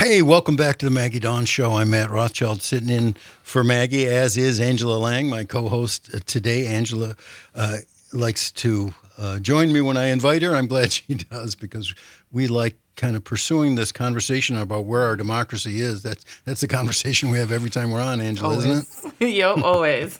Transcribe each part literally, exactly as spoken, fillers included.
Hey, welcome back to the Maggie Dawn Show. I'm Matt Rothschild, sitting in for Maggie, as is Angela Lang, my co-host uh, today. Angela uh, likes to uh, join me when I invite her. I'm glad she does because we like kind of pursuing this conversation about where our democracy is. That's that's the conversation we have every time we're on, Angela, isn't it? Always. Yep, always.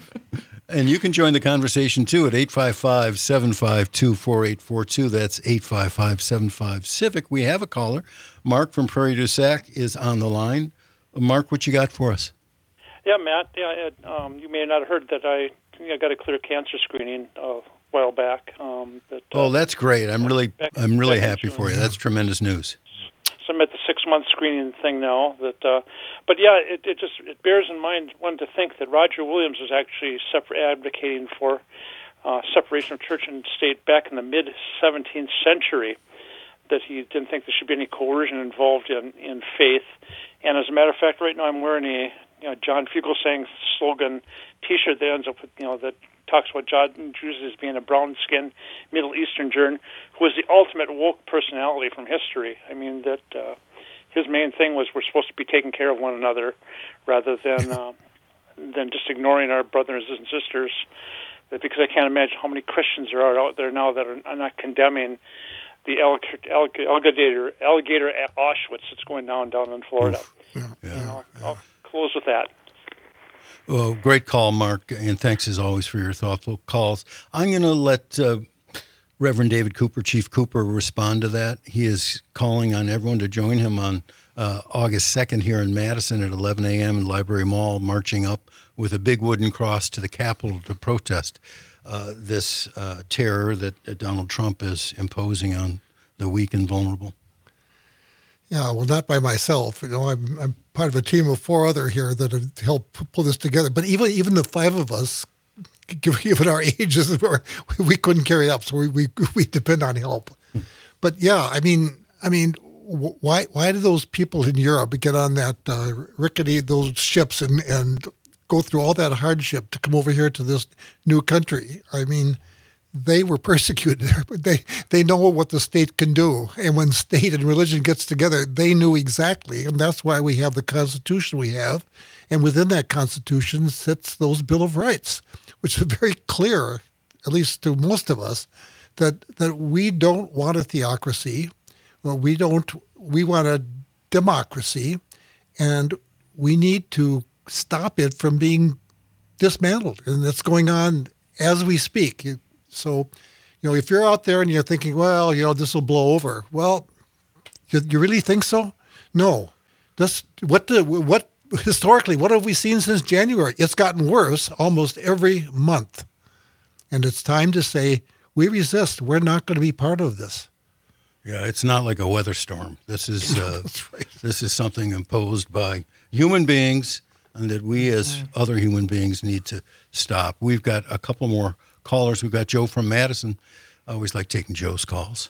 And you can join the conversation too at eight five five, seven five two, four eight four two. That's eight five five, seven five, civic. We have a caller. Mark from Prairie du Sac is on the line. Mark, what you got for us? Yeah, Matt. Yeah, it, um, you may not have heard that I, I got a clear cancer screening a while back. Um, that, uh, Oh, that's great. I'm really back, I'm really back happy for you. That's tremendous news. So I'm at the six-month screening thing now. That, uh, but yeah, it, it just it bears in mind one to think that Roger Williams was actually separ- advocating for uh, separation of church and state back in the mid seventeenth century. That he didn't think there should be any coercion involved in, in faith. And as a matter of fact, right now I'm wearing a you know, John Fugelsang slogan T-shirt that ends up with, you know, that talks about John Jesus as being a brown-skinned Middle Eastern Jern who was the ultimate woke personality from history. I mean, that uh, his main thing was we're supposed to be taking care of one another rather than uh, than just ignoring our brothers and sisters. Because I can't imagine how many Christians there are out there now that are not condemning the alligator, alligator at Auschwitz that's going down down in Florida. Yeah, yeah, you know, yeah. I'll close with that. Well, great call, Mark, and thanks as always for your thoughtful calls. I'm going to let uh, Reverend David Cooper, Chief Cooper, respond to that. He is calling on everyone to join him on uh, August second here in Madison at eleven a.m. in Library Mall, marching up with a big wooden cross to the Capitol to protest Uh, this uh, terror that uh, Donald Trump is imposing on the weak and vulnerable. Yeah, well, not by myself. You know, I'm I'm part of a team of four other here that have helped pull this together. But even even the five of us, given our ages, we couldn't carry it up. So we we, we depend on help. But yeah, I mean, I mean, why why do those people in Europe get on that uh, rickety those ships and and go through all that hardship to come over here to this new country? I mean, they were persecuted. They they know what the state can do. And when state and religion gets together, they knew exactly. And that's why we have the Constitution we have. And within that Constitution sits those Bill of Rights, which is very clear, at least to most of us, that, that we don't want a theocracy. Well, we don't, we want a democracy. And we need to stop it from being dismantled. And that's going on as we speak. So, you know, if you're out there and you're thinking, well, you know, this will blow over. Well, you, you really think so? No. This, what the, what historically, what have we seen since January? It's gotten worse almost every month. And it's time to say, we resist. We're not going to be part of this. Yeah, it's not like a weather storm. This is uh, That's right. this is something imposed by human beings, and that we as other human beings need to stop. We've got a couple more callers. We've got Joe from Madison. I always like taking Joe's calls.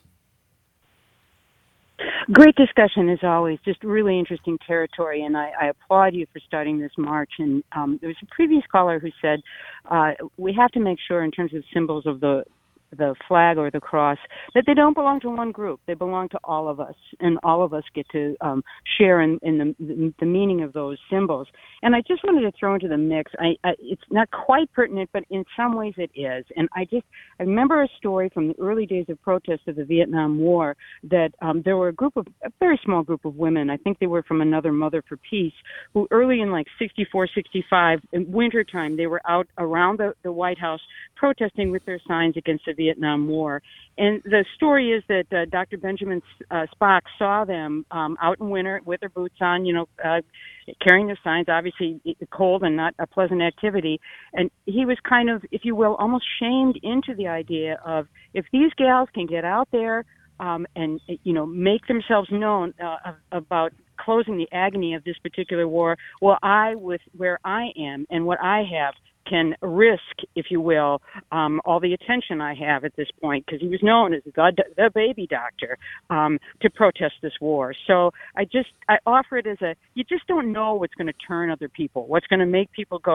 Great discussion, as always. Just really interesting territory, and I, I applaud you for starting this march. And um, there was a previous caller who said uh, we have to make sure, in terms of symbols of the the flag or the cross, that they don't belong to one group. They belong to all of us, and all of us get to um, share in, in the, the meaning of those symbols. And I just wanted to throw into the mix, I, I, it's not quite pertinent, but in some ways it is. And I just, I remember a story from the early days of protest of the Vietnam War that um, there were a group of, a very small group of women, I think they were from another Mother for Peace, who early in like sixty-four, sixty-five, in wintertime, they were out around the, the White House protesting with their signs against the Vietnam War. And the story is that uh, Doctor Benjamin uh, Spock saw them um, out in winter with their boots on, you know, uh, carrying their signs, obviously cold and not a pleasant activity. And he was kind of, if you will, almost shamed into the idea of, if these gals can get out there um, and, you know, make themselves known uh, about closing the agony of this particular war, well, I, with where I am and what I have, can risk, if you will, um, all the attention I have at this point, because he was known as the, the baby doctor, um, to protest this war. So I just, I offer it as a, you just don't know what's going to turn other people, what's going to make people go,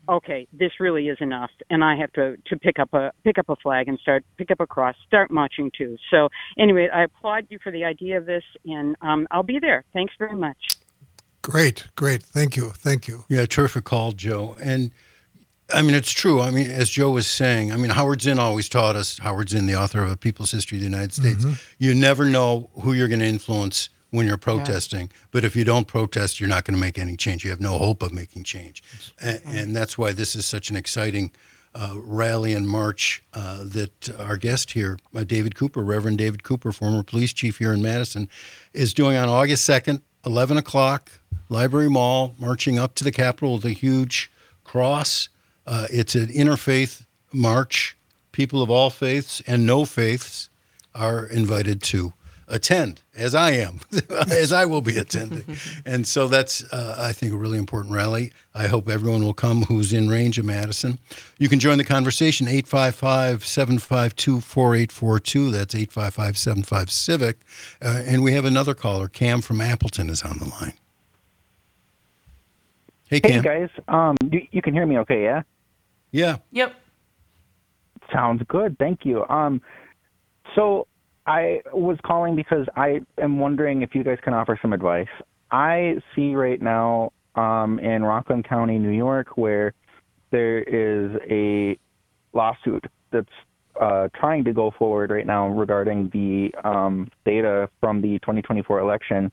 okay, this really is enough, and I have to, to pick up a pick up a flag and start pick up a cross, start marching too. So anyway, I applaud you for the idea of this, and um, I'll be there. Thanks very much. Great, great. Thank you, thank you. Yeah, terrific call, Joe. And I mean, it's true. I mean, as Joe was saying, I mean, Howard Zinn always taught us, Howard Zinn, the author of A People's History of the United States, Mm-hmm. you never know who you're going to influence when you're protesting. Yeah. But if you don't protest, you're not going to make any change. You have no hope of making change. And, and that's why this is such an exciting uh, rally and march uh, that our guest here, uh, David Cooper, Reverend David Cooper, former police chief here in Madison, is doing on August second, eleven o'clock, Library Mall, marching up to the Capitol with a huge cross. Uh, it's an interfaith march. People of all faiths and no faiths are invited to attend, as I am, as I will be attending. And so that's, uh, I think, a really important rally. I hope everyone will come who's in range of Madison. You can join the conversation, eight five five, seven five two, four eight four two. That's eight five five, seven five, CIVIC. Uh, and we have another caller. Cam from Appleton is on the line. Hey, Cam. Hey, guys. Um, you, you can hear me okay, yeah? Yeah. Yep. Sounds good. Thank you. Um, so I was calling because I am wondering if you guys can offer some advice. I see right now um, in Rockland County, New York, where there is a lawsuit that's uh, trying to go forward right now regarding the um, data from the twenty twenty-four election,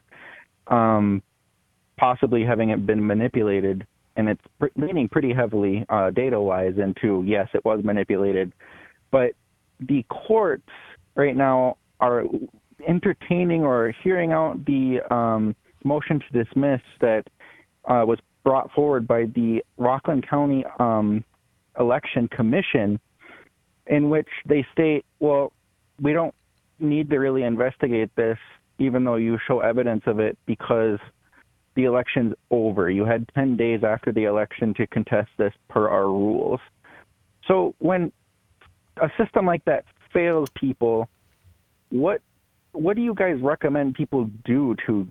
um, possibly having it been manipulated. And it's pr- leaning pretty heavily uh, data-wise into, yes, it was manipulated. But the courts right now are entertaining or hearing out the um, motion to dismiss that uh, was brought forward by the Rockland County um, Election Commission, in which they state, well, we don't need to really investigate this, even though you show evidence of it, because the election's over. You had ten days after the election to contest this per our rules. So when a system like that fails people, what what do you guys recommend people do to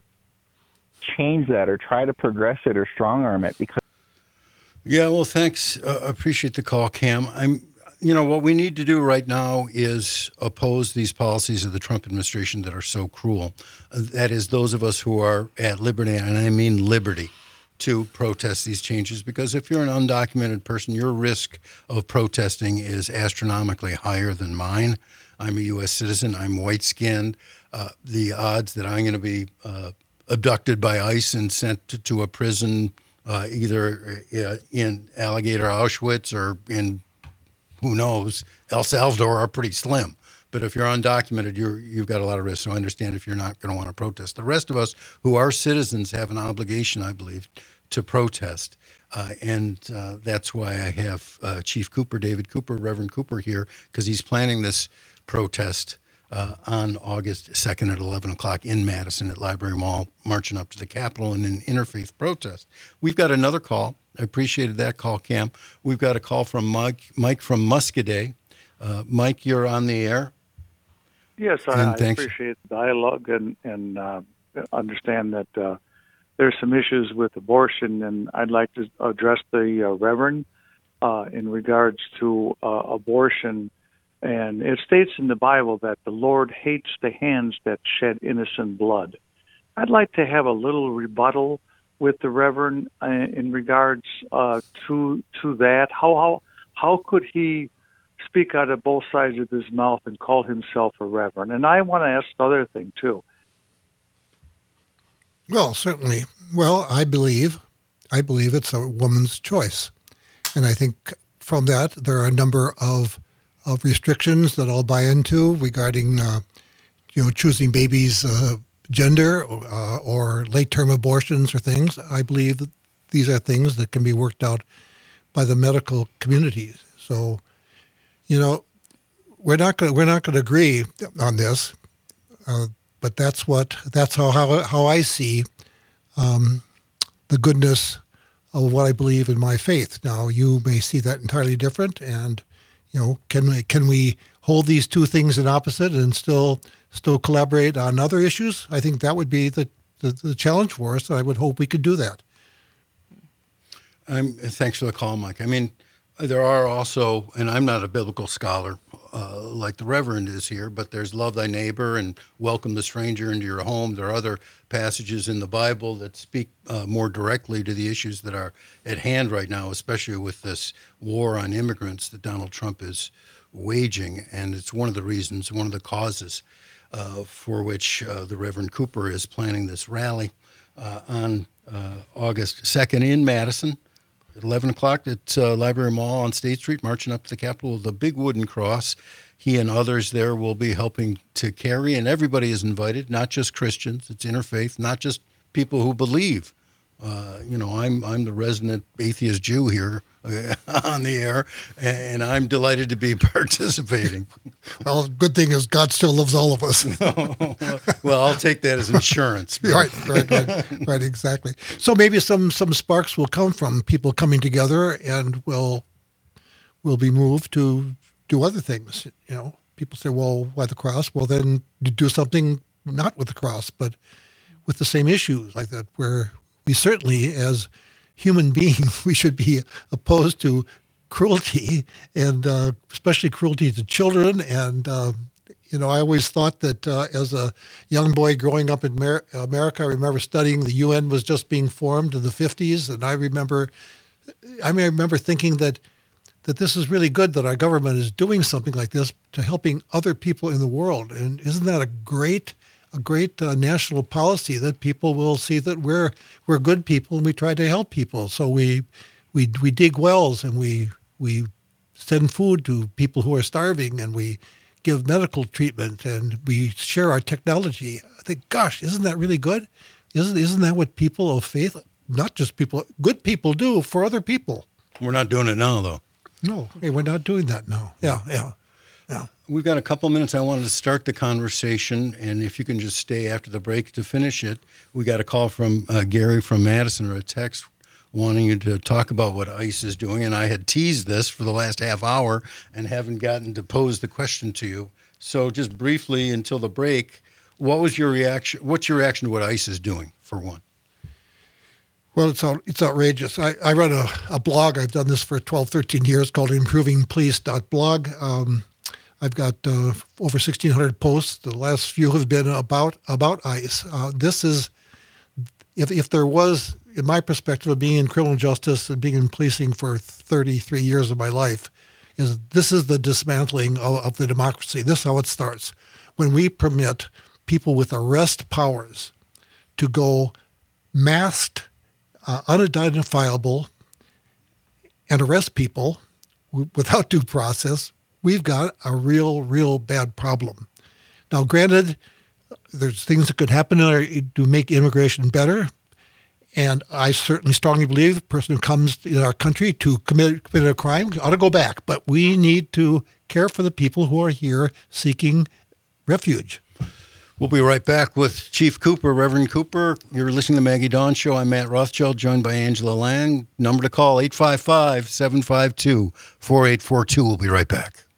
change that or try to progress it or strong arm it? Because Yeah, well, thanks. Uh, appreciate the call, Cam. I'm you know, what we need to do right now is oppose these policies of the Trump administration that are so cruel. Uh, that is, those of us who are at liberty, and I mean liberty, to protest these changes. Because if you're an undocumented person, your risk of protesting is astronomically higher than mine. I'm a U S citizen. I'm white-skinned. Uh, the odds that I'm going to be uh, abducted by ICE and sent to, to a prison, uh, either uh, in Alligator Auschwitz or in who knows, El Salvador, are pretty slim. But if you're undocumented, you're, you've got a lot of risk. So I understand if you're not going to want to protest. The rest of us who are citizens have an obligation, I believe, to protest. Uh, and uh, that's why I have uh, Chief Cooper, David Cooper, Reverend Cooper here, because he's planning this protest uh, on August second at eleven o'clock in Madison at Library Mall, marching up to the Capitol in an interfaith protest. We've got another call. I appreciated that call, Cam. We've got a call from Mike, Mike from Muscadet. Uh, Mike, you're on the air. Yes, I, I appreciate the dialogue and, and uh, understand that uh, there's some issues with abortion, and I'd like to address the uh, Reverend uh, in regards to uh, abortion. And it states in the Bible that the Lord hates the hands that shed innocent blood. I'd like to have a little rebuttal with the Reverend uh, in regards uh, to to that. How how how could he speak out of both sides of his mouth and call himself a Reverend? And I want to ask the other thing too. Well, certainly. Well, I believe, I believe it's a woman's choice, and I think from that there are a number of of restrictions that I'll buy into regarding, uh, you know, choosing babies' uh, gender uh, or late-term abortions or things. I believe that these are things that can be worked out by the medical community. So, you know, we're not going we're not going to agree on this, uh, but that's what that's how how, how I see um, the goodness of what I believe in my faith. Now, you may see that entirely different, and you know, can we can we hold these two things in opposite and still still collaborate on other issues? I think that would be the, the, the challenge for us, and I would hope we could do that. I'm, thanks for the call, Mike. I mean, there are also, and I'm not a biblical scholar uh, like the Reverend is here, but there's love thy neighbor and welcome the stranger into your home. There are other passages in the Bible that speak uh, more directly to the issues that are at hand right now, especially with this war on immigrants that Donald Trump is waging. And it's one of the reasons, one of the causes uh, for which uh, the Reverend Cooper is planning this rally uh, on uh, August second in Madison. At eleven o'clock at uh, Library Mall on State Street, marching up to the Capitol with a big wooden cross. He and others there will be helping to carry, and everybody is invited, not just Christians. It's interfaith, not just people who believe. Uh, you know, I'm I'm the resident atheist Jew here uh, on the air, and I'm delighted to be participating. Well, good thing is God still loves all of us. Well, I'll take that as insurance. right, right, right, right, exactly. So maybe some some sparks will come from people coming together, and will will be moved to do other things. You know, people say, "Well, why the cross?" Well, then do something not with the cross, but with the same issues like that, where we certainly, as human beings, we should be opposed to cruelty, and uh, especially cruelty to children. And, uh, you know, I always thought that uh, as a young boy growing up in Mer- America, I remember studying the U N was just being formed in the fifties. And I remember, I mean, I remember thinking that, that this is really good that our government is doing something like this to helping other people in the world. And isn't that a great a great uh, national policy that people will see that we're we're good people and we try to help people. So we we we dig wells and we we send food to people who are starving and we give medical treatment and we share our technology. I think, gosh, isn't that really good? Isn't isn't that what people of faith, not just people, good people do for other people? We're not doing it now, though. No, hey, we're not doing that now. Yeah, yeah. Yeah. We've got a couple minutes. I wanted to start the conversation, and if you can just stay after the break to finish it. We got a call from uh, Gary from Madison, or a text wanting you to talk about what ICE is doing, and I had teased this for the last half hour and haven't gotten to pose the question to you. So just briefly until the break, what was your reaction? What's your reaction to what ICE is doing, for one? Well, it's out, it's outrageous. I, I run a, a blog. I've done this for twelve, thirteen years called improving police dot blog. Um, I've got uh, over sixteen hundred posts. The last few have been about about ICE. Uh, this is, if if there was, in my perspective of being in criminal justice and being in policing for thirty-three years of my life, is this is the dismantling of, of the democracy. This is how it starts. When we permit people with arrest powers to go masked, uh, unidentifiable, and arrest people w- without due process, we've got a real, real bad problem. Now, granted, there's things that could happen to make immigration better. And I certainly strongly believe the person who comes in our country to commit, commit a crime ought to go back. But we need to care for the people who are here seeking refuge. We'll be right back with Chief Cooper, Reverend Cooper. You're listening to the Maggie Dawn Show. I'm Matt Rothschild, joined by Angela Lang. Number to call, eight five five, seven five two, four eight four two. We'll be right back.